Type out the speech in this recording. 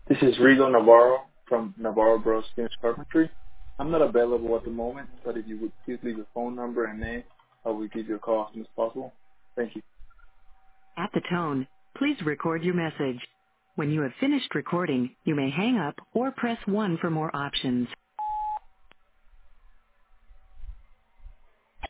This is Rigo Navarro from Navarro Bros. Finish Carpentry. I'm not available at the moment, but if you would please leave your phone number and name, I will give you a call as soon as possible. Thank you. At the tone, please record your message. When you have finished recording, you may hang up or press 1 for more options.